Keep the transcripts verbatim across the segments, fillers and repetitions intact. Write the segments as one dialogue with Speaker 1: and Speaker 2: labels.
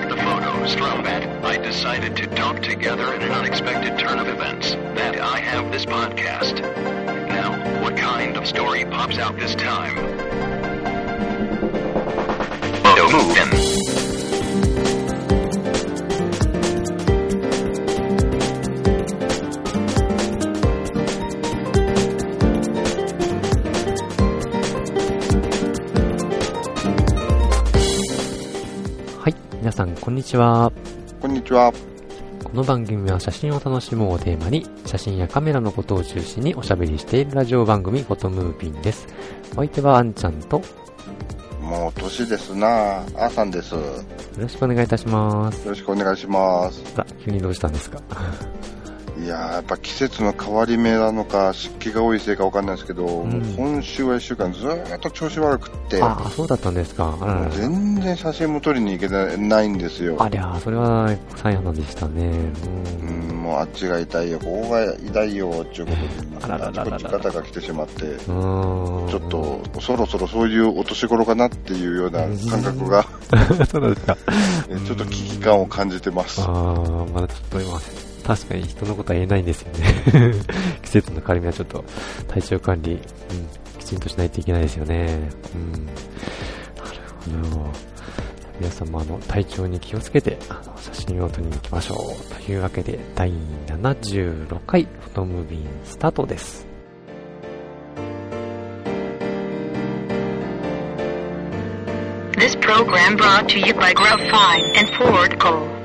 Speaker 1: took the photos from that, I decided to talk together in an unexpected turn of events that I have this podcast. Now, what kind of story pops out this time? Photo move in.
Speaker 2: 皆さんこんにちは。
Speaker 3: こんにちは。
Speaker 2: この番組は写真を楽しもうをテーマに写真やカメラのことを中心におしゃべりしているラジオ番組フォトムービンです。お相手はあんちゃんと、
Speaker 3: もう年ですなあ、あーさんです。よ
Speaker 2: ろしくお願いいたします。
Speaker 3: ろしくお願いします。
Speaker 2: さあ、急にどうしたんですか？
Speaker 3: いやー、やっぱ季節の変わり目なのか湿気が多いせいかわかんないですけど、うん、もう今週はいっしゅうかんずーっと調子悪くって。
Speaker 2: ああ、そうだったんですか。あららら、
Speaker 3: 全然写真も撮りに行けないんですよ。
Speaker 2: ありゃー、それは最悪なんでしたね。
Speaker 3: うん、うん、もうあっちが痛いよ、ここが痛いよっていうことで、あららららら、あっちこっち肩が来てしまって、うん、ちょっとそろそろそういうお年頃かなっていうような感覚が
Speaker 2: そうなんですか。
Speaker 3: ちょっと危機感を感じてます。
Speaker 2: ああ、まだちょっと今確かに人のことは言えないんですよね。季節の変わり目はちょっと体調管理、うん、きちんとしないといけないですよね。うん、なるほど。皆さんもあの体調に気をつけてあの写真を撮りに行きましょう。というわけでだいななじゅうろっかいフォトムービンスタートです。
Speaker 1: This program brought to you by Grapevine and Ford Co.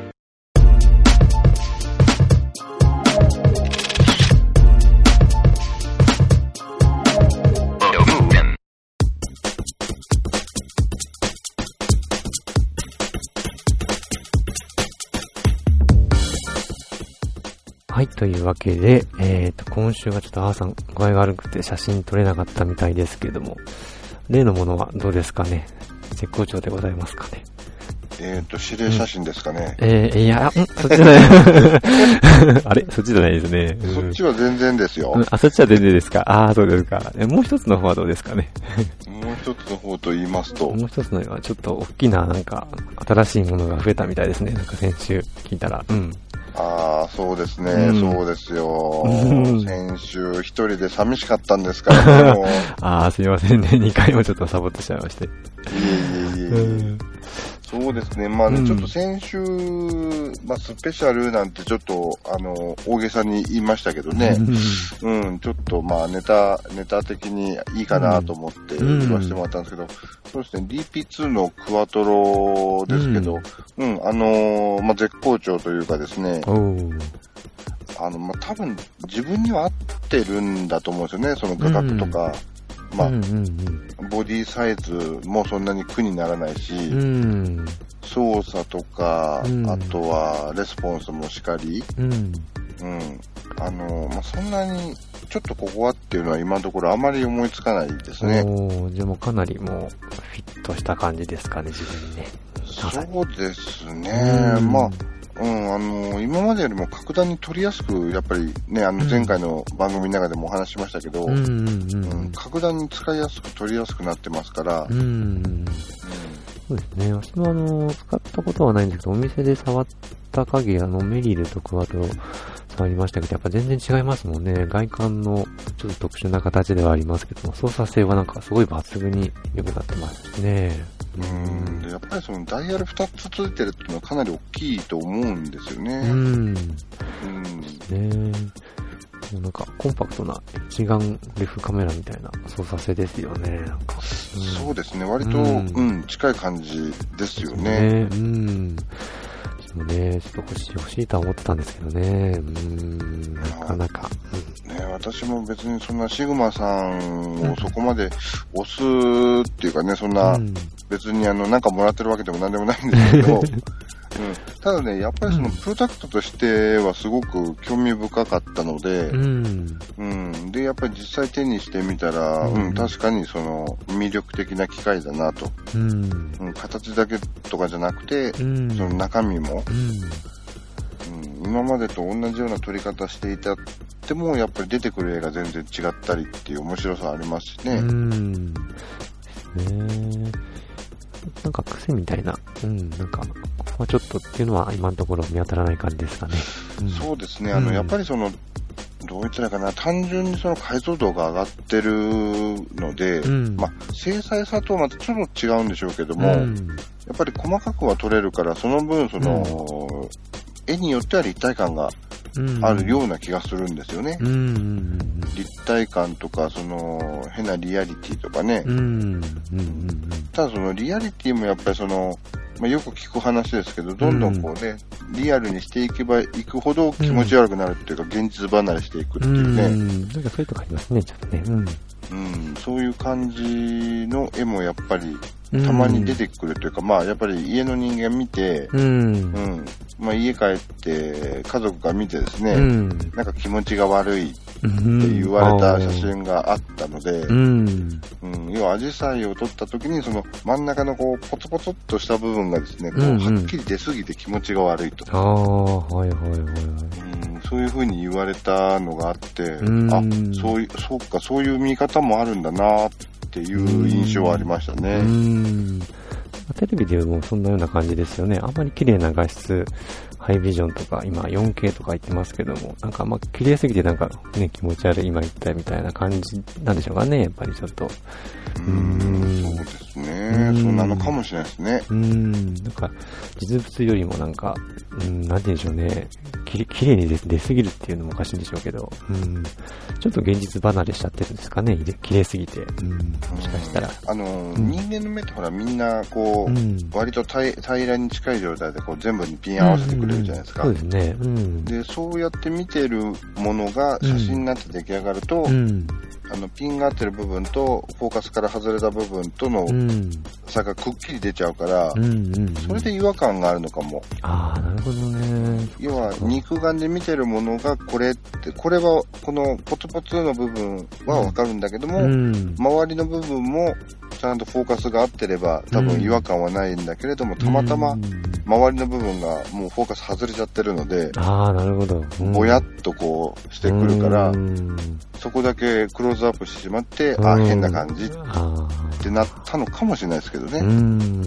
Speaker 2: はい、というわけで、えーと、今週はちょっとあーさん具合が悪くて写真撮れなかったみたいですけれども、例のものはどうですかね？絶好調でございますかね？
Speaker 3: えーと、指令写真ですかね。
Speaker 2: うん、えー、いや、んそっちじゃない。あれそっちじゃないですね。うん、
Speaker 3: そっちは全然ですよ。
Speaker 2: うん、あ、そっちは全然ですか。ああ、そうですか。え、もう一つの方はどうですかね。
Speaker 3: もう一つの方と言いますと、
Speaker 2: もう一つの方はちょっと大きな、なんか、新しいものが増えたみたいですね。なんか先週聞いたら。うん。
Speaker 3: ああ、そうですね、うん、そうですよ。
Speaker 2: うん、
Speaker 3: 先週一人で寂しかったんですからね。もう
Speaker 2: ああ、すいませんね。にかいもちょっとサボってしまいまして。い
Speaker 3: えいえいえいえ。うん、そうですね。まあね、うん、ちょっと先週、まあスペシャルなんてちょっと、あの、大げさに言いましたけどね。うん、うん、ちょっとまあネタ、ネタ的にいいかなと思って言わせてもらったんですけど、うん、そうですね、ディーピーツー のクワトロですけど、うん、うん、あのー、まあ絶好調というかですね、あの、まあ多分自分には合ってるんだと思うんですよね、その価格とか。うん、まあ、うんうんうん、ボディサイズもそんなに苦にならないし、うん、操作とか、うん、あとはレスポンスもしかり、うん、うん、あの、まあ、そんなにちょっとここはっていうのは今のところあまり思いつかないですね。
Speaker 2: おー、じゃあもうかなりもうフィットした感じですかね、自分にね。
Speaker 3: そうですね、うん、まあうん、あのー、今までよりも格段に取りやすく、やっぱりね、あの前回の番組の中でもお話ししましたけど、うんうんうんうん、格段に使いやすく取りやすくなってますから、うんうんうん、
Speaker 2: そうですね。私もあのー、使ったことはないんですけど、お店で触った限り、あのメリルとクワトロ触りましたけど、やっぱ全然違いますもんね。外観のちょっと特殊な形ではありますけども、操作性はなんかすごい抜群に良くなってますね。
Speaker 3: うん、やっぱりそのダイヤルふたつついてるっていうのはかなり大きいと思うんですよね。うん。うん。
Speaker 2: ねえ。なんかコンパクトな一眼レフカメラみたいな操作性ですよね。なんか、うん、
Speaker 3: そうですね。割と、うん、うん、近い感じですよね。ね、うん。
Speaker 2: もね、ちょっと欲しい欲しいとは思ってたんですけどね。うーん、なかなか。
Speaker 3: うん、ね、私も別にそんなシグマさんをそこまで押すっていうかね、そんな、別にあの、なんかもらってるわけでもなんでもないんですけど、うん、ただね、やっぱりそのプロダクトとしてはすごく興味深かったので、うんうん、で、やっぱり実際手にしてみたら、うんうん、確かにその魅力的な機械だなと、うんうん、形だけとかじゃなくて、うん、その中身も、うんうん、今までと同じような撮り方していたってもやっぱり出てくる絵が全然違ったりっていう面白さありますしね。うんね
Speaker 2: なんか癖みたいな、うん、なんか、ここはちょっとっていうのは今のところ見当たらない感じですかね。
Speaker 3: うん、そうですね、あの、うん、やっぱりその、どう言ったらいいかな、単純にその解像度が上がってるので、うん、まあ、精細さとはまたちょっと違うんでしょうけども、うん、やっぱり細かくは撮れるから、その分、その、うん、絵によっては立体感があるような気がするんですよね。うん、立体感とか、その、変なリアリティとかね。うん、ただそのリアリティもやっぱりその、まあ、よく聞く話ですけど、どんどんこうね、うん、リアルにしていけばいくほど気持ち悪くなるっていうか、うん、現実離れしていくっていうね。うん、
Speaker 2: なんかそういうとこありますね、ちょっとね。うん。
Speaker 3: うん、そういう感じの絵もやっぱり、たまに出てくるというか、うん、まあやっぱり家の人間見て、うん、うん、まあ家帰って家族が見てですね、うん、なんか気持ちが悪いって言われた写真があったので、うん、うん、要はアジサイを撮った時にその真ん中のこうポツポツっとした部分がですね、こうはっきり出すぎて気持ちが悪いと。
Speaker 2: ああ、はいはいはいはい。
Speaker 3: うん、そういう風に言われたのがあって、うん、あ、そういう、そうか、そういう見方もあるんだなっていう印象はありましたね。うん、
Speaker 2: テレビでもそんなような感じですよね。あんまり綺麗な画質、ハイビジョンとか、今 よんケー とか言ってますけども、なんかあんま綺麗すぎてなんかね、気持ち悪い今言ったみたいな感じなんでしょうかね、やっぱりちょっと。
Speaker 3: うーん、そうですね。そうなのかもしれないですね。
Speaker 2: うーん、なんか実物よりもなんか、うん、なんて言うんでしょうね、き綺麗に出すぎるっていうのもおかしいんでしょうけど、うん、ちょっと現実離れしちゃってるんですかね、綺麗すぎて。うん、もしかしたら。
Speaker 3: あの、うん、人間の目ってほらみんなこう、うん、割と平らに近い状態でこう全部にピン合わせてくれるじゃないですか。
Speaker 2: うんうん、そうですね。うん、で、
Speaker 3: そうやって見てるものが写真になって出来上がると、うん、あのピンが合ってる部分とフォーカスから外れた部分との差がくっきり出ちゃうから、うんうんうん、それで違和感があるのかも。
Speaker 2: ああ、なるほどね。
Speaker 3: 要は肉眼で見てるものがこれって、これはこのポツポツの部分はわかるんだけども、うん、周りの部分もちゃんとフォーカスが合ってれば多分違和感はないんだけれども、たまたま周りの部分がもうフォーカス外れちゃってるので、
Speaker 2: ああ、なるほど。
Speaker 3: うん、ぼやっとこうしてくるから、うん、そこだけクローズアップしてしまって、うん、あ、変な感じってなったのかもしれないですけどね。
Speaker 2: うん、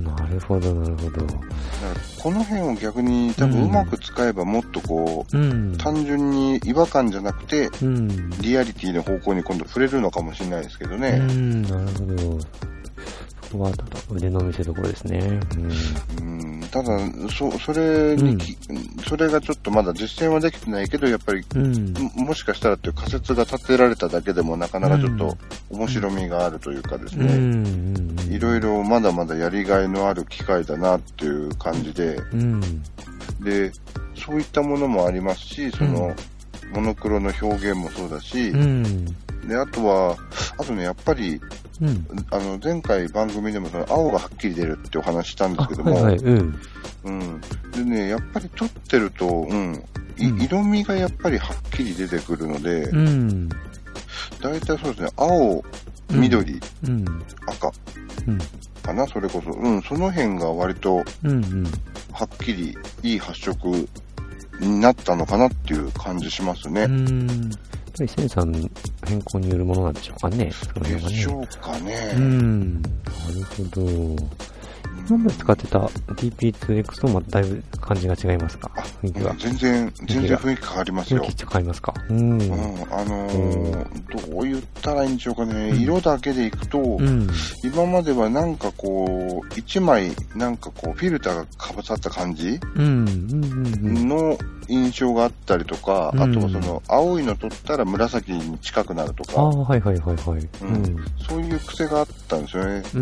Speaker 2: なるほど、なるほど。だから
Speaker 3: この辺を逆に多分うまく使えばもっとこう、うん、単純に違和感じゃなくて、うん、リアリティの方向に今度触れるのかもしれないですけどね。
Speaker 2: うん、なるほど。そこはただ腕の見せ所ですね。
Speaker 3: うん、うん、ただそそれに、うん、それがちょっとまだ実践はできてないけど、やっぱり、うん、も, もしかしたらっていう仮説が立てられただけでもなかなかちょっと面白みがあるというかですね、いろいろまだまだやりがいのある機会だなっていう感じで、うん、でそういったものもありますし、その、うん、モノクロの表現もそうだし、うん、であとはあとね、やっぱりうん、あの前回番組でもその青がはっきり出るってお話したんですけども、はいはい、うんうん、でね、やっぱり撮ってると、うん、色味がやっぱりはっきり出てくるので、うん、だいたいそうですね、青、緑、うん、赤、うん、かな、それこそ、うん、その辺が割とはっきりいい発色になったのかなっていう感じしますね。うん、
Speaker 2: やっぱりセンサーの変更によるものなんでしょうかね。そ
Speaker 3: れがね。でしょうかね。
Speaker 2: うん。なるほど。今まで使ってた ティーピーツーエックス ともだいぶ感じが違いますか？雰囲気は。
Speaker 3: 全然、全然雰囲気変わりますよ。
Speaker 2: 雰囲気変わりますか？うん。うん、
Speaker 3: あのー、どう言ったらいいんでしょうかね。うん、色だけでいくと、うん、今まではなんかこう、一枚、なんかこう、フィルターがかぶさった感じ、うん、の印象があったりとか、うん、あとはその、青いの撮ったら紫に近くなるとか。
Speaker 2: ああ、はいはいはいはい。
Speaker 3: うん。そういう癖があったんですよね。うん。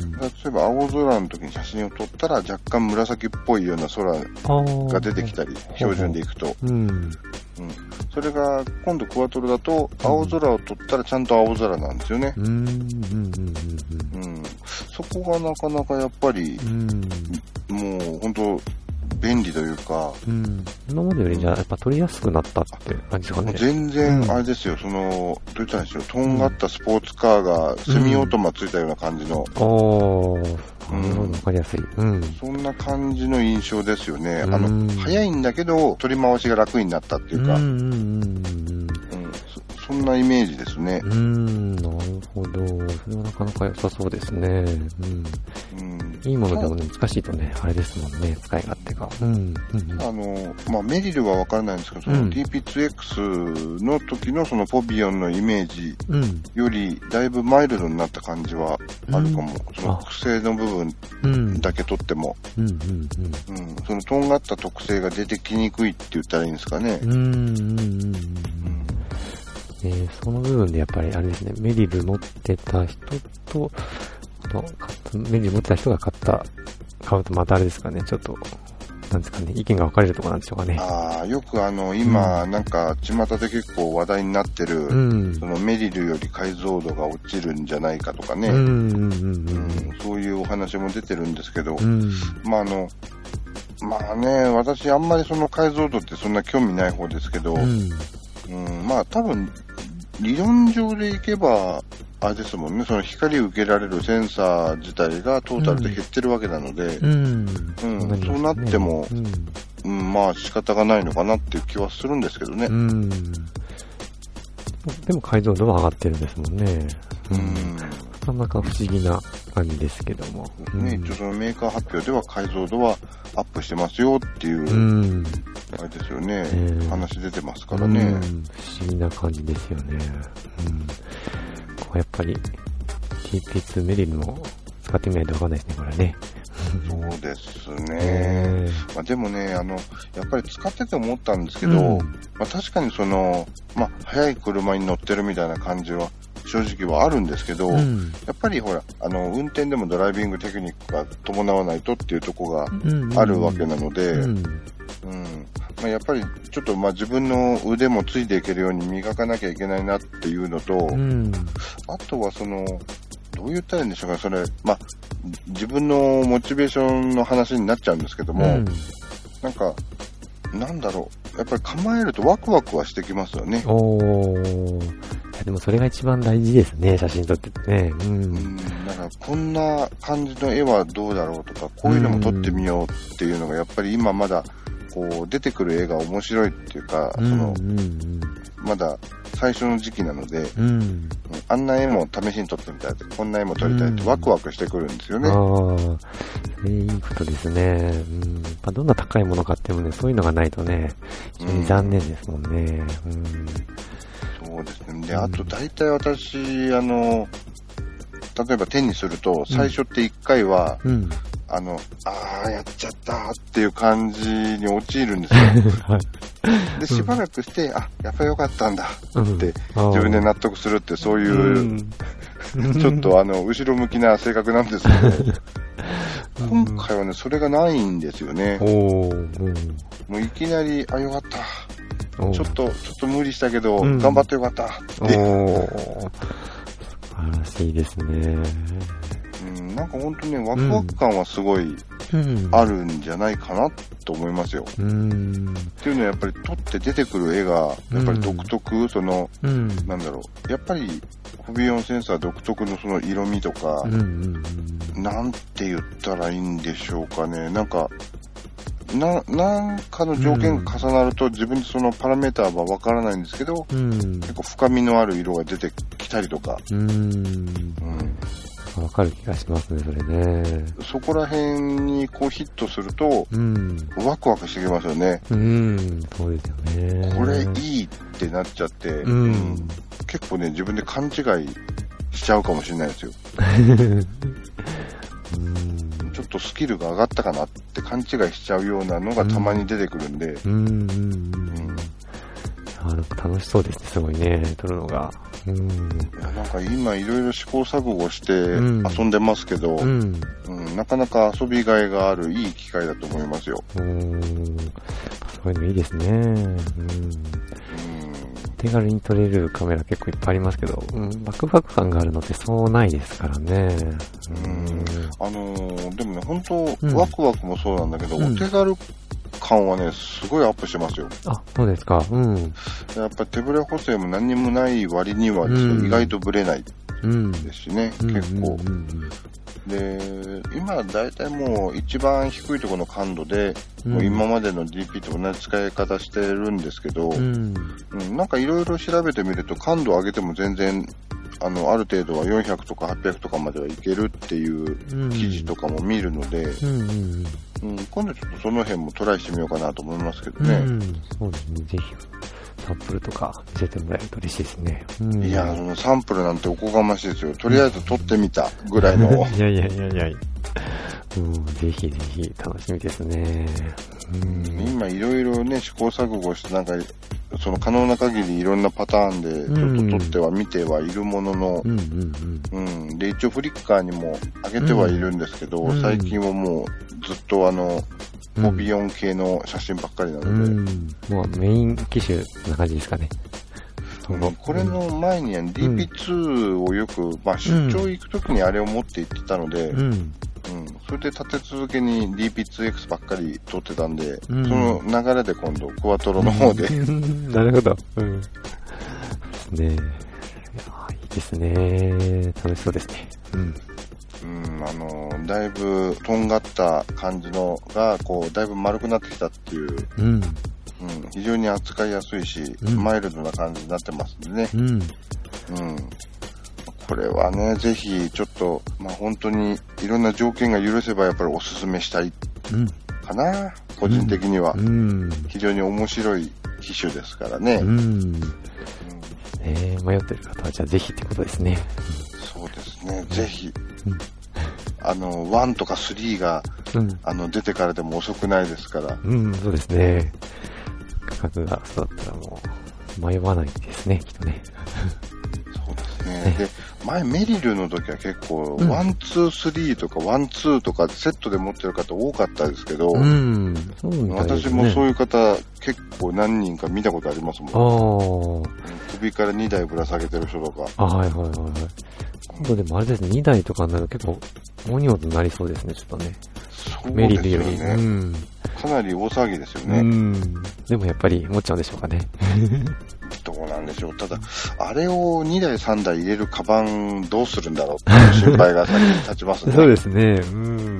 Speaker 3: 例えば青空の時に写真を撮ったら若干紫っぽいような空が出てきたり、標準でいくと。うん。うん。それが今度クワトロだと青空を撮ったらちゃんと青空なんですよね。うん。うん。うん。うん。そこがなかなかやっぱり、うん、もう本当便利というか、うん、
Speaker 2: 今までよりじゃあやっぱ撮りやすくなったって感じですかね。
Speaker 3: 全然あれですよ、うん、そのどういったんでしょう、とんがったスポーツカーがセミオートマついたような感じの、
Speaker 2: うん、ああ、なるほど、わかりやすい、うん、
Speaker 3: そんな感じの印象ですよね。あの、うん、早いんだけど取り回しが楽になったっていうか、うんうんうんうん、 そんなイメージですね。
Speaker 2: うーん、なるほど。それはなかなか良さそうですね。うん。うん、いいものでも、ね、難しいとね、あれですもんね、使い勝手が。うん。うん、
Speaker 3: あの、まあ、メリルはわからないんですけど、その ティーピーツーエックス の時のそのポビオンのイメージより、だいぶマイルドになった感じはあるかも。うん、その癖の部分だけとっても。うん。うん。うん。そのとんがった特性が出てきにくいって言ったらいいんですかね。うん。うん。うん
Speaker 2: えー、その部分でやっぱりあれですね、メリル持ってた人と、メリル持ってた人が買った、買うとまたあれですかね、ちょっと、なんですかね、意見が分かれるところなんでしょうかね。
Speaker 3: ああ、よくあの、今、うん、なんか、巷で結構話題になってる、うん、そのメリルより解像度が落ちるんじゃないかとかね、うんうんうんうん、そういうお話も出てるんですけど、うん、まああの、まあね、私あんまりその解像度ってそんな興味ない方ですけど、うんうん、まあ多分理論上でいけばあれですもんね、その光を受けられるセンサー自体がトータルで減ってるわけなので、うんうんうん、そうなっても、うんうん、まあ仕方がないのかなっていう気はするんですけどね。うん、
Speaker 2: でも解像度は上がってるんですもんね。うん、なかなか不思議な感じですけども。
Speaker 3: ね、一応そのメーカー発表では解像度はアップしてますよっていう、うん、あれですよね、えー、話出てますからね、うん。
Speaker 2: 不思議な感じですよね。うん、こうやっぱり ティーピーツー メリルも使ってみないとわかんないですね、これね。
Speaker 3: そうですね。えーまあ、でもね、あの、やっぱり使ってて思ったんですけど、うんまあ、確かにその、まあ、速い車に乗ってるみたいな感じは正直はあるんですけど、うん、やっぱりほら、あの、運転でもドライビングテクニックが伴わないとっていうところがあるわけなので、うんうんうんまあ、やっぱりちょっとまあ自分の腕もついていけるように磨かなきゃいけないなっていうのと、うん、あとはその、どう言ったらいいんでしょうか、それ、まあ、自分のモチベーションの話になっちゃうんですけども、うん、なんか、なんだろう、やっぱり構えるとワクワクはしてきますよね。
Speaker 2: おー。でもそれが一番大事ですね、写真撮っててね。うん。うん、
Speaker 3: だからこんな感じの絵はどうだろうとか、こういうのも撮ってみようっていうのがやっぱり今まだこう出てくる絵が面白いっていうか、うん、その、うんうん、まだ最初の時期なので、うん、あんな絵も試しに撮ってみたいって、こんな絵も撮りたいってワクワクしてくるんですよね。うん、ああ、
Speaker 2: それいいことですね。うん、まあ、どんな高いもの買ってもね、そういうのがないとね、非常に残念ですもんね。うん、うん
Speaker 3: そうですね。で、あと大体私、あの、例えば手にすると、最初って一回は、うん、あの、あー、やっちゃったっていう感じに陥るんですよ。はい、で、しばらくして、うん、あ、やっぱりよかったんだって、うん、自分で納得するって、そういう、うん、ちょっとあの、後ろ向きな性格なんですけど、今回はね、それがないんですよね。おー、うん、もういきなり、あ、よかった。ちょっと、ちょっと無理したけど、うん、頑張ってよかったって。おー。素
Speaker 2: 晴らしいですね。
Speaker 3: うん、なんか本当にワクワク感はすごいあるんじゃないかなと思いますよ。うん、っていうのはやっぱり撮って出てくる絵が、やっぱり独特、うん、その、うん、なんだろう、やっぱり、フォビオンセンサー独特のその色味とか、うんうんうん、なんて言ったらいいんでしょうかね。なんか、な、なんかの条件が重なると、自分でそのパラメーターはわからないんですけど、うん、結構深みのある色が出てきたりとか。うん。
Speaker 2: うん、わかる気がしますね、それね。
Speaker 3: そこら辺にこうヒットすると、うん、ワクワクしてきますよね。
Speaker 2: うん、そうですよね。
Speaker 3: これいいってなっちゃって、うんうん、結構ね、自分で勘違いしちゃうかもしれないですよ。ちょっとスキルが上がったかなって勘違いしちゃうようなのがたまに出てくるんで。うん。うんうんうん、
Speaker 2: あ、なんか楽しそうですね、すごいね、撮るのが。うん。い
Speaker 3: や、なんか今いろいろ試行錯誤して遊んでますけど、うんうん、なかなか遊びがいがあるいい機会だと思いますよ。うん。
Speaker 2: そういうのいいですね。うん。手軽に撮れるカメラ結構いっぱいありますけど、うん、ワクワク感があるのってそうないですからね。
Speaker 3: うん。あのー、でもね、本当、うん、ワクワクもそうなんだけど、うん、お手軽感はね、すごいアップしてますよ。
Speaker 2: あ、そうですか。うん。
Speaker 3: やっぱり手ぶれ補正も何にもない割には、うん、意外とブレないですしね、うん、結構。うんうんうんうん、 で、今だいたいもう一番低いところの感度で、うん、もう今までの ディーピー と同じ使い方してるんですけど、うん、うん、なんかいろいろ調べてみると感度を上げても全然、あの、ある程度はよんひゃくとかはっぴゃくとかまではいけるっていう記事とかも見るので、うんうんうんうん、今度ちょっとその辺もトライしてみようかなと思いますけどね。うん、
Speaker 2: そうですね、ぜひ。サンプルとか見せてもらえると嬉しいですね。
Speaker 3: うん、いや、そのサンプルなんておこがましいですよ。とりあえず撮ってみたぐらいの。
Speaker 2: いやいやいやいや、うん、ぜひぜひ楽しみですね。
Speaker 3: うん、今いろいろね、試行錯誤して、なんか、その可能な限りいろんなパターンでちょっと撮っては見てはいるものの、うんうんうんうん、で、一応フリッカーにも上げてはいるんですけど、うん、最近はもうずっとあの、モビヨン系の写真ばっかりなので、うん、
Speaker 2: もうメイン機種な感じですかね。
Speaker 3: まあ、これの前に ディーピーツー をよく、まあ、出張行くときにあれを持って行ってたので、うんうん、それで立て続けに ディーピーツーエックス ばっかり撮ってたんで、うん、その流れで今度クワトロの方で、
Speaker 2: うん、なるほど、うん、ねえ、いやいいですね、楽しそうですね。うん
Speaker 3: うん、あのだいぶとんがった感じのがこうだいぶ丸くなってきたっていう、うんうん、非常に扱いやすいし、うん、マイルドな感じになってますんでね、うんうん、これはねぜひちょっと、まあ、本当にいろんな条件が許せばやっぱりおすすめしたいかな、うん、個人的には、うん、非常に面白い機種ですからね、うんうん
Speaker 2: えー、迷ってる方はじゃあぜひってことですね。
Speaker 3: そうですね、ぜひ、うん、あのワンとかスリーが、うん、あの出てからでも遅くないですから。
Speaker 2: うん、そうですね。価格がそうだったらもう迷わないですね、きっとね。
Speaker 3: そうですね。ねで、前メリルの時は結構、うん、ワン、ツー、スリーとかワン、ツーとかセットで持ってる方多かったですけど、うん、そうみたいですね。私もそういう方結構何人か見たことありますもん。あ首からにだいぶら下げてる人とか。
Speaker 2: あ、はいはいはいはい。今度でもあれですね、にだいとかになると結構、モニオとなりそうですね、ちょっとね。
Speaker 3: そうですよね。メリルより。うん。かなり大騒ぎですよね。うん。
Speaker 2: でもやっぱり持っちゃうんでしょうかね。
Speaker 3: どうなんでしょう。ただ、あれをにだいさんだい入れるカバンどうするんだろうっていう心配が先に立ちますね。
Speaker 2: そうですね。うん。いや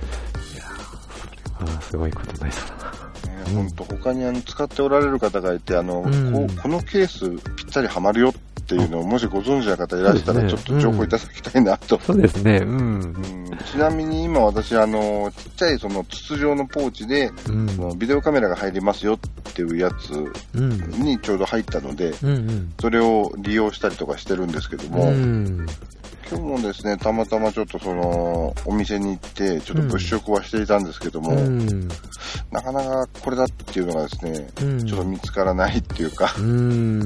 Speaker 2: ー、それはすごいことになりそうだな。
Speaker 3: 本当、他にあの使っておられる方がいて、あの、うん、こ, このケースぴったりはまるよっていうのをもしご存知の方いらしたらちょっと情報いただきたいなと。
Speaker 2: そうですね。うん。うん、
Speaker 3: ちなみに今私あのちっちゃいその筒状のポーチで、うん、そのビデオカメラが入りますよっていうやつにちょうど入ったので、うんうん、それを利用したりとかしてるんですけども。うん今日もですね、たまたまちょっとその、お店に行って、ちょっと物色はしていたんですけども、うん、なかなかこれだっていうのがですね、うん、ちょっと見つからないっていうか。
Speaker 2: うん。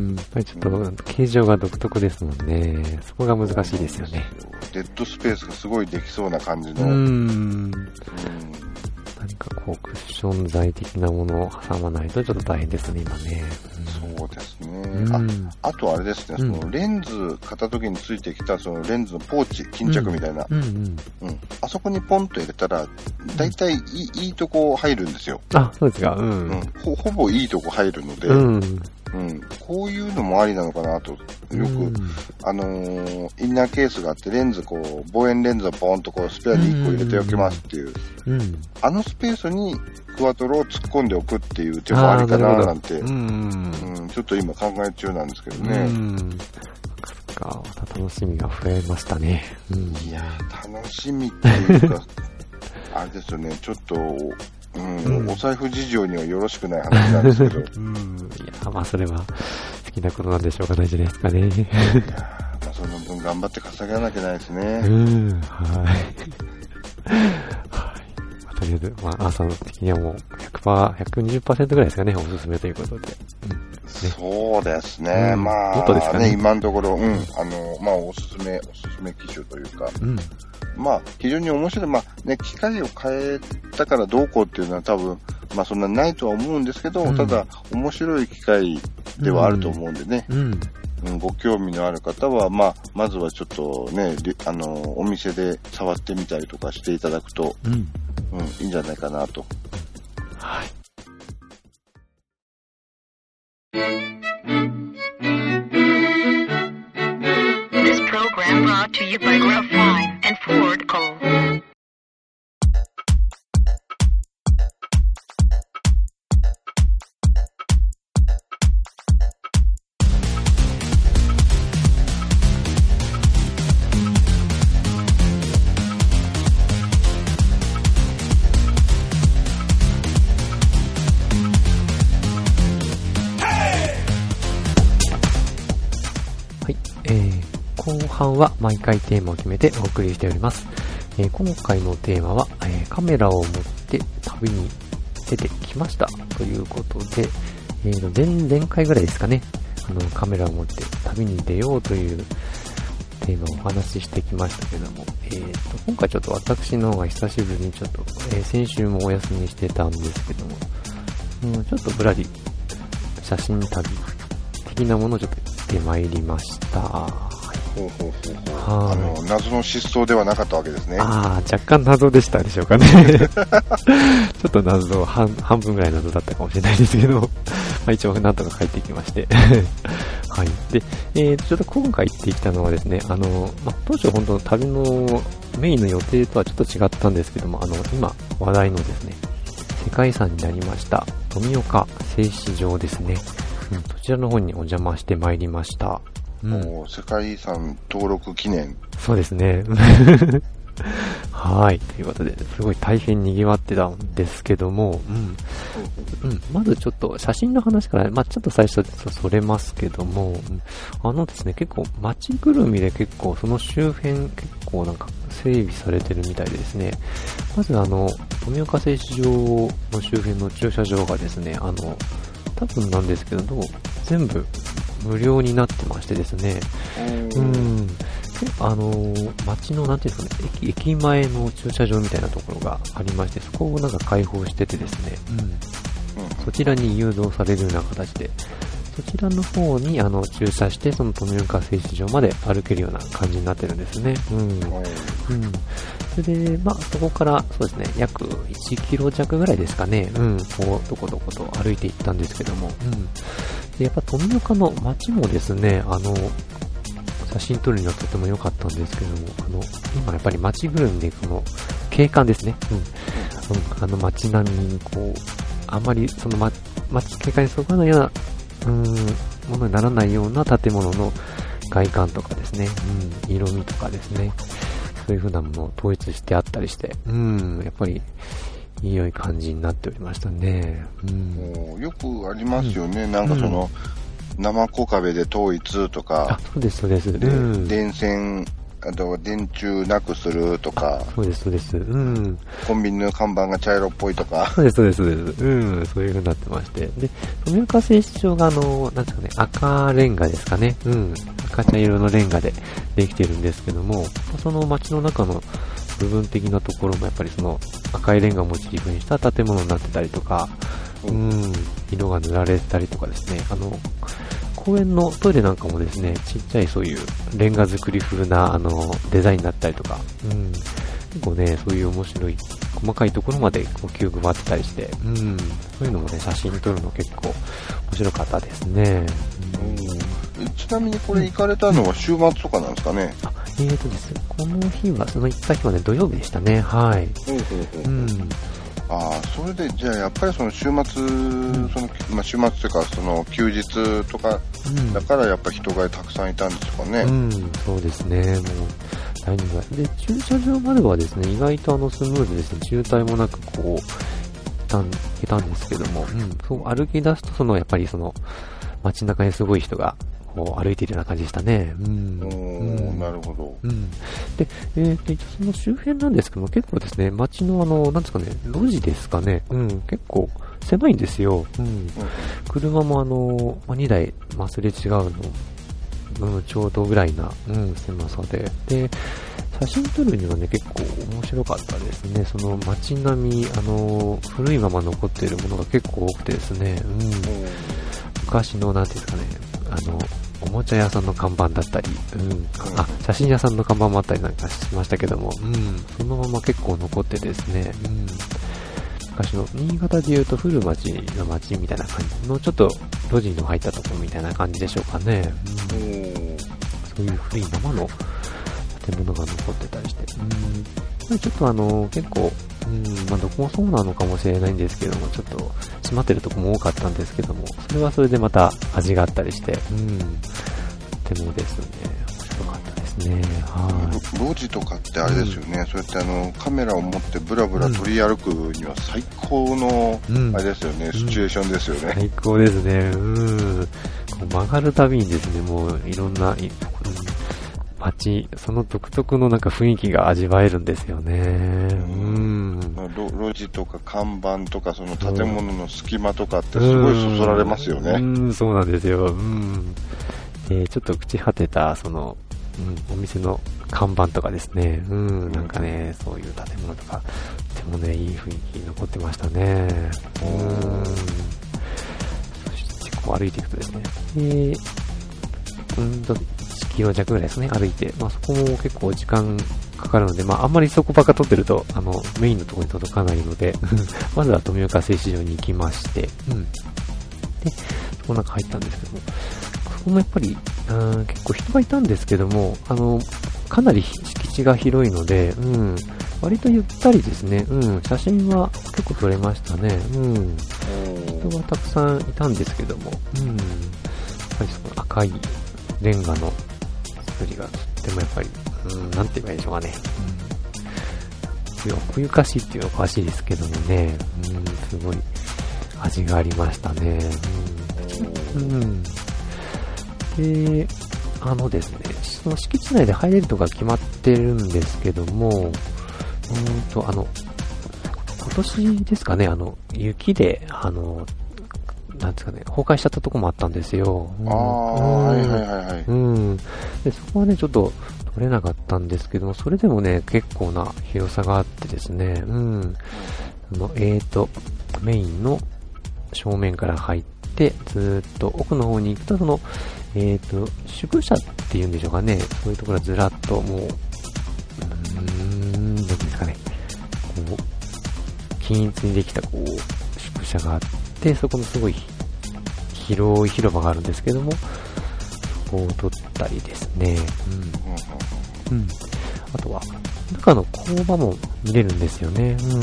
Speaker 2: やっぱりちょっと、形状が独特ですもんね。そこが難しいですよね。
Speaker 3: デッドスペースがすごいできそうな感じの。うん。
Speaker 2: うん何かこう、クッション材的なものを挟まないとちょっと大変ですね、今ね。
Speaker 3: うん、そうですね。うん、あ、あとあれですね、そのレンズ買った時についてきたそのレンズのポーチ、巾着みたいな。うんうんうん、あそこにポンと入れたら、だいたいいいとこ入るんですよ。
Speaker 2: あ、そうですか。うん。うん、
Speaker 3: ほ, ほぼいいとこ入るので、うんうん、こういうのもありなのかなと、よく、うん、あのー、インナーケースがあって、レンズこう、望遠レンズをポーンとこう、スペアにいっこ入れておきますっていう、うんうん、あのスペースにクワトロを突っ込んでおくっていう手もありかななんて、うんうん、ちょっと今考え中なんですけどね。うん、
Speaker 2: かまた楽しみが増えましたね。うん、い
Speaker 3: やー、楽しみっていうか、あれですよね、ちょっと、うん、うん、お財布事情にはよろしくない話なんですけど。うん、
Speaker 2: いや、まあそれは好きなことなんでしょうかないじゃないですかね。いや
Speaker 3: まあその分頑張って稼がなきゃないですね。
Speaker 2: うん、はい。はい。とりあえず、まあ、朝の的にはもうひゃくパーセント、ひゃくにじゅっパーセントぐらいですかね、おすすめということで。うんね、
Speaker 3: そうですね。うん、まあ、
Speaker 2: もっとですかね、
Speaker 3: 今のところ、うん、あの、まあ、おすすめ、おすすめ機種というか、うん、まあ、非常に面白い。まあ、ね、機械を変えたからどうこうっていうのは多分、まあ、そんなないとは思うんですけど、うん、ただ、面白い機械ではあると思うんでね。うんうんうん、ご興味のある方は、まあ、まずはちょっとね、あの、お店で触ってみたりとかしていただくと、うん、うん、いいんじゃないかなと。はい。
Speaker 1: This program brought to you by Grapevine and Ford Cole.
Speaker 2: 後半は毎回テーマを決めてお送りしております。えー、今回のテーマは、えー、カメラを持って旅に出てきましたということで、えー、前, 前回ぐらいですかね、あのカメラを持って旅に出ようというテーマをお話ししてきましたけども、えー、と今回ちょっと私の方が久しぶりにちょっと、えー、先週もお休みしてたんですけども、うん、ちょっとぶらり写真旅的なものをちょっと行ってまいりました。
Speaker 3: ほうほうほうほう。あの謎の失踪ではなかったわけですね。
Speaker 2: ああ、若干謎でしたでしょうかね。ちょっと謎半、半分ぐらい謎だったかもしれないですけど、まあ、一応なんとか帰ってきまして。はい。で、えー、ちょっと今回行ってきたのはですね、あの、まあ、当初本当旅のメインの予定とはちょっと違ったんですけども、あの、今話題のですね、世界遺産になりました、富岡製糸場ですね。うん、そちらの方にお邪魔してまいりました。
Speaker 3: うん、世界遺産登録記念。
Speaker 2: そうですね。はい。ということで、すごい大変賑わってたんですけども、うん。うん、まずちょっと写真の話から、まあちょっと最初それますけども、うん、あのですね、結構街ぐるみで結構その周辺結構なんか整備されてるみたいでですね、まずあの、富岡製糸場の周辺の駐車場がですね、あの、多分なんですけど、全部無料になってましてですね、うん、あのー、街のなんていうんですかね、駅、駅前の駐車場みたいなところがありまして、そこをなんか開放しててですね、うん、そちらに誘導されるような形で、そちらの方にあの駐車して、その富岡製糸場まで歩けるような感じになってるんですね。うん。うん。それで、まあ、そこから、そうですね、約いちキロ弱ぐらいですかね、うん、こう、どこどこと歩いていったんですけども、うん。で、やっぱ富岡の街もですね、あの、写真撮るにはとても良かったんですけども、あの、今やっぱり街ぐるみで、この、景観ですね、うん。うん、あの街並みに、こう、あまり、その、ま、街景観にそぐわないような、うーん、ものにならないような建物の外観とかですね、うん、色味とかですね、そういう風なものを統一してあったりして、うん、やっぱりいい良い感じになっておりましたね。うん、
Speaker 3: よくありますよね、うん、なんかその、うん、生小壁で統一とか、
Speaker 2: あ、そうですそうです。
Speaker 3: で、うん、電線、あと電柱なくするとか、
Speaker 2: そうですそうです。うん。
Speaker 3: コンビニの看板が茶色っぽいとか、
Speaker 2: そうですそうですそうです。うん、そういう風になってまして、で、富岡製糸場があの、なんですかね、赤レンガですかね、うん、赤茶色のレンガでできてるんですけども、その街の中の部分的なところもやっぱりその赤いレンガをモチーフにした建物になってたりとか、うん、色が塗られてたりとかですね、あの、公園のトイレなんかもですね、ちっちゃいそういうレンガ作り風なあのデザインになったりとか、うん、結構ね、そういう面白い細かいところまでこう気を配ってたりして、うん、そういうのもね、写真撮るの結構面白かったですね。
Speaker 3: うん、ちなみにこれ行かれたのは週末とかなんですかね。
Speaker 2: あ、えーとですね、この日は、その行った日はね、土曜日でしたね。はい。うん。
Speaker 3: ああ、それで、じゃあやっぱりその週末、うん、その、まあ、週末というか、その休日とか、だからやっぱ人がたくさんいたんですかね。
Speaker 2: うん、そうですね。もう、大人気で、駐車場まではですね、意外とあの、スムーズですね、渋滞もなくこう、行ったん、行けたんですけども、うん、そう歩き出すと、その、やっぱりその、街中にすごい人が、こう歩いているような感じでしたね。うん。
Speaker 3: おー、うん、なるほど。
Speaker 2: うん。で、えーと、その周辺なんですけども、結構ですね、街のあの、なんですかね、路地ですかね。うん、結構狭いんですよ。うん。うん、車もあの、にだい、まあ、すれ違うの、うん、ちょうどぐらいな、うん、狭さで。で、写真撮るにはね、結構面白かったですね。その街並み、あの、古いまま残っているものが結構多くてですね、うん。昔の、なんていうんですかね、あの、おもちゃ屋さんの看板だったり、うん、あ、写真屋さんの看板もあったりなんかしましたけども、うん、そのまま結構残ってですね、うん、昔の新潟でいうと古町の町みたいな感じのちょっと路地の入ったところみたいな感じでしょうかね、うん、そういう古いままの建物が残ってたりして、うん、ちょっとあの結構、うん、まあどこもそうなのかもしれないんですけども、ちょっと閉まってるとこも多かったんですけども、それはそれでまた味があったりして、うん、とてもですね、面白かったですね。はい。
Speaker 3: 路地とかってあれですよね、うん、そうやってあのカメラを持ってブラブラ取り歩くには最高の、うん、あれですよね、シチュエーションですよね。
Speaker 2: 最高ですね。うん。曲がるたびにですね、もういろんな、うん、 街、その独特のなんか雰囲気が味わえるんですよね。うん。
Speaker 3: 路地とか看板とか、その建物の隙間とかってすごいそそられますよね。
Speaker 2: うん、うん、そうなんですよ。うん。で、ちょっと朽ち果てた、その、うん、お店の看板とかですね。うん、なんかね、そういう建物とか、とてもね、いい雰囲気残ってましたね。うん。そしてこう歩いていくとですね、で、うんと、いちキロ弱ぐらいですね、歩いて。まあそこも結構時間かかるので、まああんまりそこばっか撮ってると、あの、メインのところに届かないので、まずは富岡製糸場に行きまして、うん。で、そこの中入ったんですけども、そこもやっぱり、うん、結構人がいたんですけども、あの、かなり敷地が広いので、うん、割とゆったりですね、うん、写真は結構撮れましたね、うん、人がたくさんいたんですけども、うん、やっぱりその赤いレンガの作りがとってもやっぱり、うん、なんて言えばいいでしょうかね、うん、奥ゆかしいっていうのはおかしいですけどもね、うん、すごい味がありましたね、うん、うんで、あのですね、その敷地内で入れるとか決まってるんですけども、うーんと、あの、今年ですかね、あの、雪で、あの、なんですかね、崩壊しちゃったとこもあったんですよ。
Speaker 3: うん、ああ、はいはいはいはい。
Speaker 2: うん。で、そこはね、ちょっと取れなかったんですけども、それでもね、結構な広さがあってですね、うん。あの、えーと、メインの正面から入って、ずーっと奥の方に行くと、その、えーと、宿舎っていうんでしょうかね、そういうところはずらっともう、うーん、なんですかね、こう、均一にできたこう、宿舎があって、そこのすごい広い広場があるんですけども、そこを撮ったりですね、うん。うん。あとは、中の工場も見れるんですよね、うん。うん。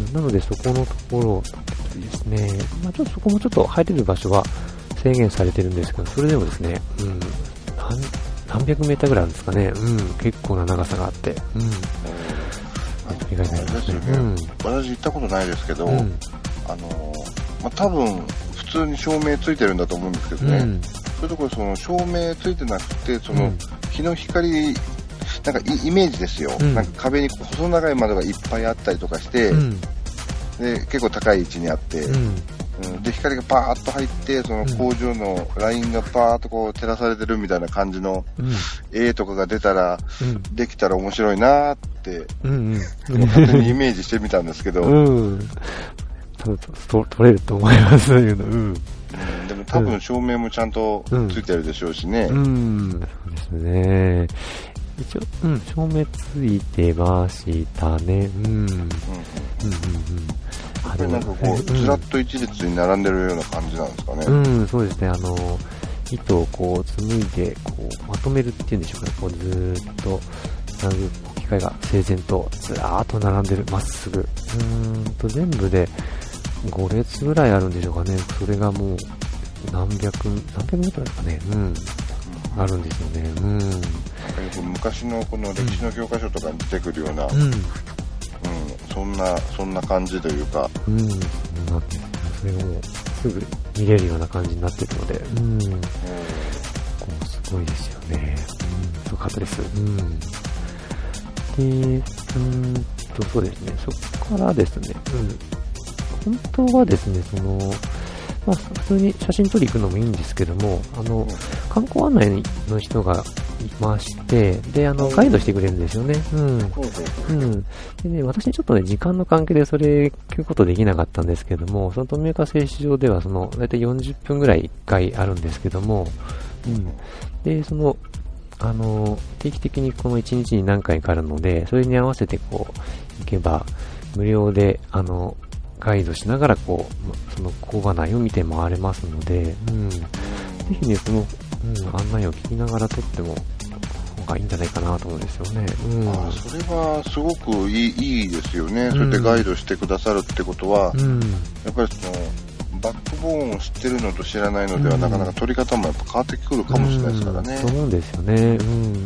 Speaker 2: なのでそこのところを撮ってですね、まあちょっとそこもちょっと入れる場所は、制限されてるんですけど、それでもですね、うん、何, 何百メーターぐらいあるんですかね、うん、結構な長さがあって、うん、取り替えないですね。うん、
Speaker 3: 私行ったことないですけど、うん、あのまあ、多分普通に照明ついてるんだと思うんですけどね、うん、そういうところその照明ついてなくて、その、うん、日の光なんかイメージですよ、うん、なんか壁に細長い窓がいっぱいあったりとかして、うん、で結構高い位置にあって。うんうん、で光がパーッと入ってその工場のラインがパーッとこう照らされてるみたいな感じの絵とかが出たら、うん、できたら面白いなーって、うんうん、勝手にイメージしてみたんですけど、うん、
Speaker 2: 多分と撮れると思いますそういうの、うんうん、
Speaker 3: でも多分照明もちゃんとついてるでしょうしね、
Speaker 2: うん、うん、そうですね、一応、うん、照明ついてましたね、うん、うんうんうん、
Speaker 3: やっぱりなんかこう、ずらっと一列に並んでるような感じなんですかね。
Speaker 2: うん、そうですね。あの、糸をこう、紡いで、こう、まとめるっていうんでしょうかね。こう、ずーっと、つなぐ機械が整然と、ずらーっと並んでる、まっすぐ。うーんと、全部でご列ぐらいあるんでしょうかね。それがもう、何百、何百メートルですかね。うん。あるんですよね。うん。
Speaker 3: 昔のこの歴史の教科書とかに出てくるような、うんうん、そんなそんな感じというか、
Speaker 2: うん、なってそれがもうすぐ見れるような感じになってるので、うん、うん、こうすごいですよね。うん、すごかったです。うん。で、うーんとそうですね。そこからですね、うん、本当はですね、その。まあ、普通に写真撮り行くのもいいんですけども、あの、観光案内の人がいまして、で、あの、ガイドしてくれるんですよね。うん。うん。でね、私ちょっとね、時間の関係でそれ、聞くことできなかったんですけども、その富岡製糸場では、その、だいたいよんじゅっぷんぐらいいっかいあるんですけども、うん。で、その、あの、定期的にこのいちにちに何回かあるので、それに合わせてこう、行けば、無料で、あの、ガイドしながらこうその工場内を見て回れますので、うん、ぜひねその、うん、案内を聞きながら撮っても方がいいんじゃないかなと思うんですよね。うん、
Speaker 3: あそれはすごくいい、いいですよね。それでガイドしてくださるってことは、うん、やっぱりそのバックボーンを知ってるのと知らないのでは、うん、なかなか撮り方もやっぱ変わってくるかもしれないですからね。
Speaker 2: うん、そう思うんですよね。うん。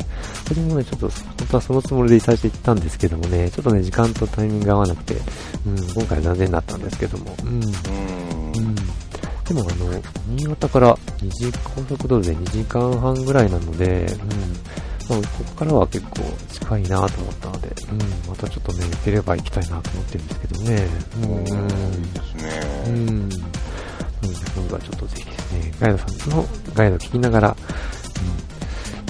Speaker 2: 私もね、ちょっと、本当はそのつもりで最初行ったんですけどもね、ちょっとね、時間とタイミングが合わなくて、うん、今回残念になったんですけども、うん。うん。うん、でもあの、新潟から二次高速道路でにじかんはんぐらいなので、うん。 まあ、ここからは結構近いなと思ったので、うん、またちょっとね、行ければ行きたいなと思ってるんですけどね。うん、
Speaker 3: いいですね。
Speaker 2: うん。なので、今度はちょっとぜひですね、ガイドさんのガイドを聞きながら、うん、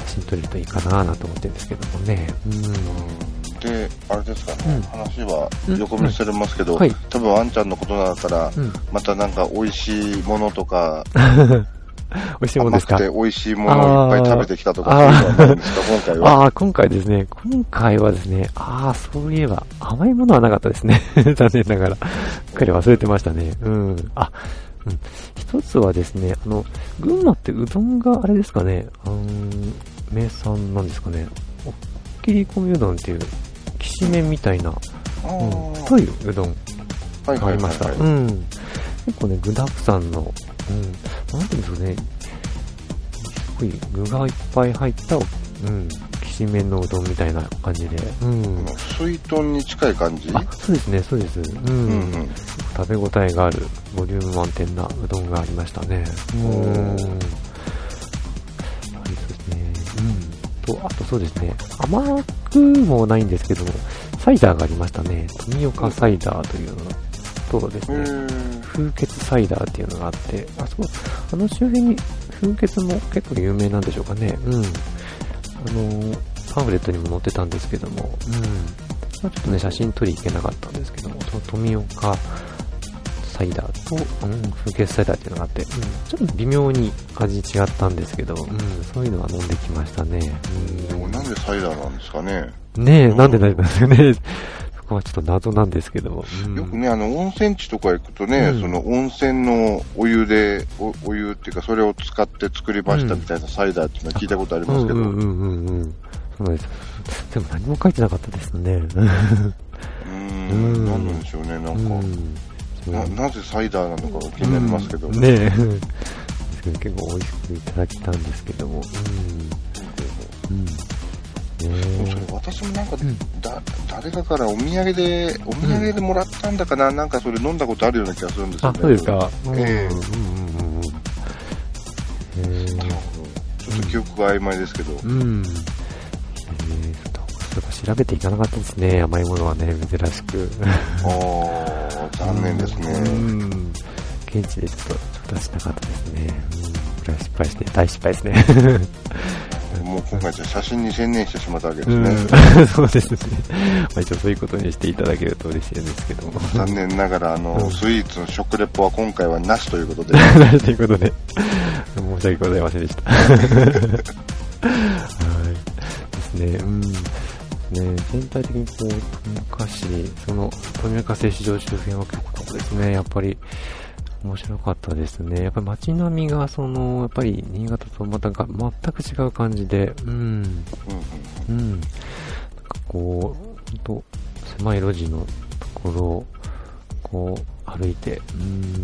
Speaker 2: 写真撮れるといいかななと思ってるんですけどもね。うん。
Speaker 3: で、あれですかね、うん、話は横目されますけど、
Speaker 2: うんはい、
Speaker 3: 多分ワンちゃんのことだから、うん、またなんか美味しいものとか、
Speaker 2: 美味しいものですか？
Speaker 3: 甘くて美味しいものをいっぱい食べてきたとか、そういうのはないんですか、今回は。
Speaker 2: ああ、今回ですね、今回はですね、ああ、そういえば、甘いものはなかったですね。残念ながら。すっかり忘れてましたね。うん。あ、うん。一つはですね、あの、群馬ってうどんがあれですかね、あのー、名産なんですかね。おっきり込みうどんっていう、きしめんみたいな、うん、太いうどんがありました。うん。結構ね、具だくさんの、うん、なんていうんですかね、すごい具がいっぱい入った、うん、きしめんのうどんみたいな感じで、うん。
Speaker 3: 水豚に近い感じ？
Speaker 2: あ、そうですね、そうです。うん。うんうん、食べ応えがある、ボリューム満点なうどんがありましたね。うん。そうですね。うん。と、あとそうですね、甘くもないんですけども、サイダーがありましたね。富岡サイダーというのとですね、風穴サイダーっていうのがあって、あそこ、あの周辺に風穴も結構有名なんでしょうかね。うん。あの、パンフレットにも載ってたんですけども、うん。まあ、ちょっとね、写真撮り行けなかったんですけども、その富岡サイダーと、うん、風穴サイダーっていうのがあって、うん、ちょっと微妙に味違ったんですけど、うん、そういうのは飲んできましたね。
Speaker 3: うん、でもなんでサイダーなんですかね。
Speaker 2: ねえ、なんでなんですかね。そこはちょっと謎なんですけど、
Speaker 3: うん、よくね、あの、温泉地とか行くとね、うん、その温泉のお湯で、お、お湯っていうか、それを使って作りましたみたいなサイダーっていうのは聞いたことありますけど。うんうんうんうん。
Speaker 2: そうです。でも何も書いてなかったですね。う
Speaker 3: ーん、なんなんでしょうね、なんか。うん、な, なぜサイダーなのかが気になりますけど。
Speaker 2: うん、ねえ。結構美味しくいただきたんですけども。うん。うん
Speaker 3: それ私もなんか、うん、だ誰かからお土産でお土産でもらったんだかな、うん、なんかそれ飲んだことあるような気がするんですよね。
Speaker 2: あ、そうですか。
Speaker 3: ええー、ちょっと記憶が曖昧ですけど。うん。えー、
Speaker 2: そうか調べていかなかったですね。甘いものはね、珍しく。
Speaker 3: ああ、残念ですね。うん。
Speaker 2: 現地でちょっと出しなかったですね。うん。これは失敗して大失敗ですね。
Speaker 3: もう今回じゃ写真に専念してしまったわけですね。
Speaker 2: うん、そうですね。まあ一応そういうことにしていただけると嬉しいんですけども。
Speaker 3: 残念ながら、あの、うん、スイーツの食レポは今回はなしということで。
Speaker 2: なしということで。申し訳ございませんでした。はい。ですね。うん。ね、全体的にこう、富岡市、その、富岡製糸場周辺は結構ですね、やっぱり、面白かったですね。やっぱり街並みが、その、やっぱり新潟とまたが全く違う感じで、うん。うん。なんかこう、ほんと、狭い路地のところを、こう、歩いて、うん、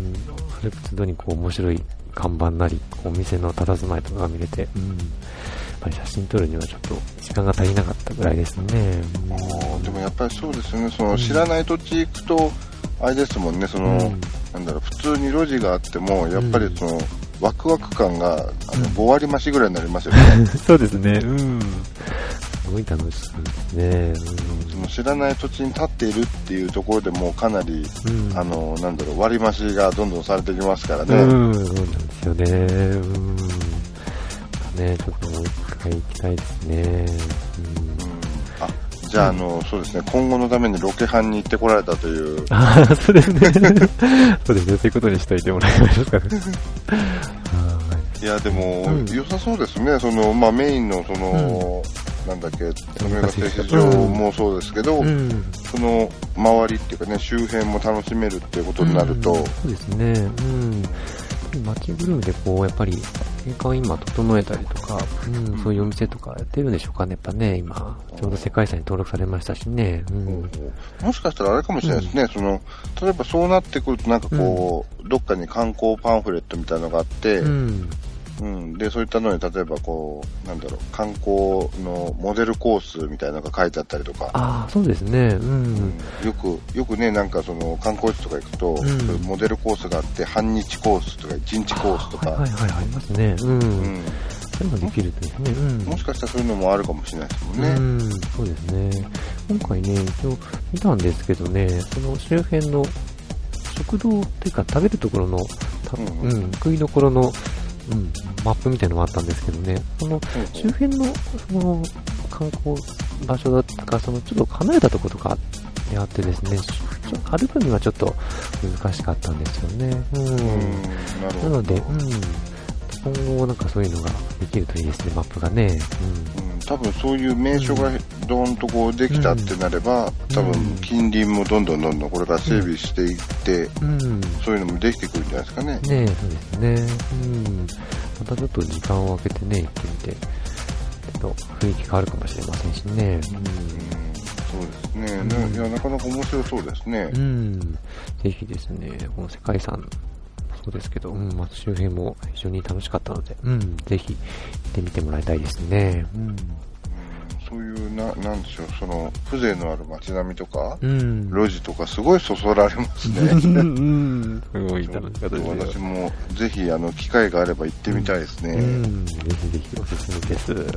Speaker 2: 歩く都度にこう、面白い看板なり、お店の佇まいとかが見れて、うん。やっぱり写真撮るにはちょっと時間が足りなかったぐらいですね。
Speaker 3: うん、ああ、でもやっぱりそうですよね。その、知らない土地行くと、あれですもんね、その、うん、なんだろう、普通に路地があっても、やっぱりその、うん、ワクワク感が、あの、ご割増しぐらいになりますよね。
Speaker 2: そうですね、うん。すごい楽しいですね。
Speaker 3: うん、その知らない土地に立っているっていうところでもかなり、うん、あの、なんだろう、割増しがどんどんされてきますからね。
Speaker 2: うん、そうなんですよね。うん。ね、ちょっともう一回行きたいですね。うん
Speaker 3: じゃあ、あの、そうですね、今後のためにロケハンに行ってこられたという。
Speaker 2: ああ、そうですね。そうですね、そういうことにしといてもらえますかね。
Speaker 3: いや、でも、うん、良さそうですね。その、まあ、メインの、その、うん、なんだっけ、富岡製糸場もそうですけど、うん、その、周りっていうかね、周辺も楽しめるっていうことになると。うん、
Speaker 2: そうですね。うん。街ぐるみでこう、やっぱり、景観を今整えたりとか、うん、そういうお店とかやってるんでしょうかね、やっぱね、今。ちょうど世界遺産に登録されましたしね。うん、
Speaker 3: もしかしたらあれかもしれないですね、うん、その、例えばそうなってくるとなんかこう、うん、どっかに観光パンフレットみたいなのがあって、うんうん、で、そういったのに、例えばこう、なんだろう、観光のモデルコースみたいなのが書いてあったりとか。
Speaker 2: ああ、そうですね。うん。うん、
Speaker 3: よく、よくね、なんかその、観光地とか行くと、うん、そういうモデルコースがあって、半日コースとか、一日コースとか。
Speaker 2: はいはいはい、ありますね。うん。うん、 そういうのできるといいですね。うん。
Speaker 3: もしかしたらそういうのもあるかもしれないですもんね。
Speaker 2: うん、そうですね。今回ね、一応見たんですけどね、その周辺の食堂っていうか食べるところの、うん、うん、食いどころの、うん、マップみたいなのもあったんですけどね、その周辺の、その観光場所だったか、そのちょっと離れたところとかであってですね、歩くにはちょっと難しかったんですよね。うん。うん、なるほど。なので、うん。今後なんかそういうのができるといいですね、マップがね。うん。
Speaker 3: うん、多分そういう名所がどーんとこうできたってなれば、うん、多分近隣もどんどんどんどんこれから整備していって、うん、そういうのもできてくるんじゃないですかね。
Speaker 2: ねえ、そうですね。うん。またちょっと時間を空けてね、行ってみて、ちょっと雰囲気変わるかもしれませんしね。うん。うん、
Speaker 3: そうですね、うん。いや、なかなか面白そうですね。
Speaker 2: うん。ぜひですね、この世界遺産、そうですけど、うん、まあ、周辺も非常に楽しかったので、うん、ぜひ行ってみてもらいたいですね。うん。うん、
Speaker 3: そういうな、なんでしょう、その風情のある街並みとか、
Speaker 2: うん、
Speaker 3: 路地とかすごいそそられますね。
Speaker 2: うん、すごい楽しかったですよ。
Speaker 3: 私もぜひあの機会があれば行ってみたいですね。
Speaker 2: うん、うん、ぜひぜひおすすめです。はい。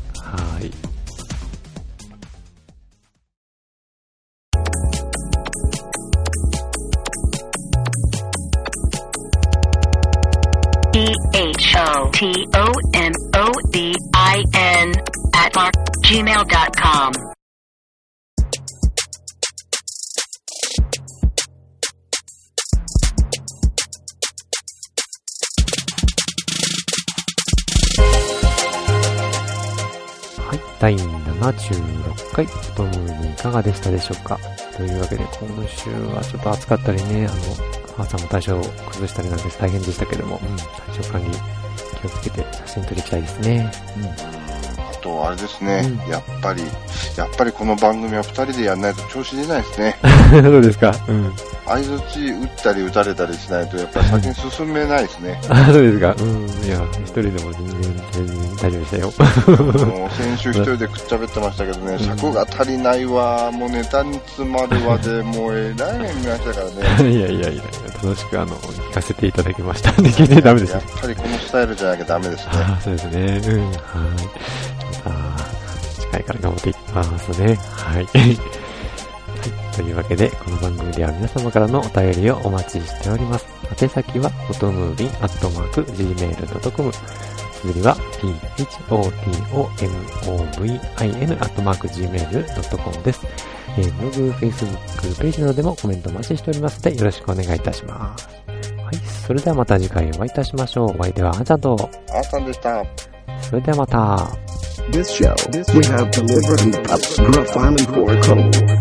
Speaker 4: P H O T O M O B I N at mark gmail dot com
Speaker 2: はい、だいななじゅうろっかいフォトムービーいかがでしたでしょうか。というわけで今週はちょっと暑かったりね、あの朝も体調を崩したりなんて大変でしたけども、うん、体調管理気をつけて写真撮りたいですね。うん、
Speaker 3: あとあれですね、うん、やっぱりやっぱりこの番組はふたりでやらないと調子出ないですね。
Speaker 2: そうですか。うん。
Speaker 3: 相づち打ったり打たれたりしないとやっぱり先に進めないですね。
Speaker 2: あ、そうですか。うん。いや一人でも全然全然大丈夫でしたよ。
Speaker 3: もう先週一人でくっちゃべってましたけどね、尺が足りないわ、もうネタに詰まるわでもうえらい目見ましたからね。
Speaker 2: いやいやいや楽しくあの聞かせていただきました。できないダメです。
Speaker 3: やっぱりこのスタイルじゃなきゃダメですね。
Speaker 2: あ、そうですね。うん。はい。あ次回から頑張っていきますね。はい。はい、というわけで、この番組では皆様からのお便りをお待ちしております。宛先は、フォトムービンアットマークジーメールドットコム。綴りは、ピーエイチオーティーオーエムオーブイアイエヌ アットマークジーメールドットコム です。えー、ブログ、フェイスブックページなどでもコメントお待ちしておりますので、よろしくお願いいたします。はい、それではまた次回お会いいたしましょう。お相手はあんちゃんと、
Speaker 3: あんさんでした。
Speaker 2: それではまた。
Speaker 5: This show, we have deliberately upgraded finally for a code.